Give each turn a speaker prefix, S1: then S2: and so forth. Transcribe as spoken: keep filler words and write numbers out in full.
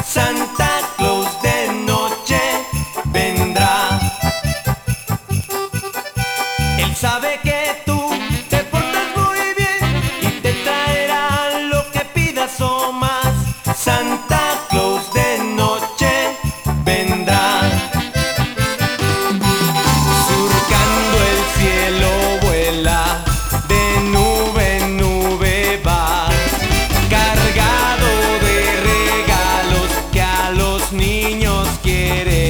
S1: Santa Claus de noche vendrá. Él sabe que tú te portas muy bien y te traerá lo que pidas o más. Santa Claus de noche vendrá. Surcando el cielo vuela, de nube en nube va, cargado de regalos que a los niños quiere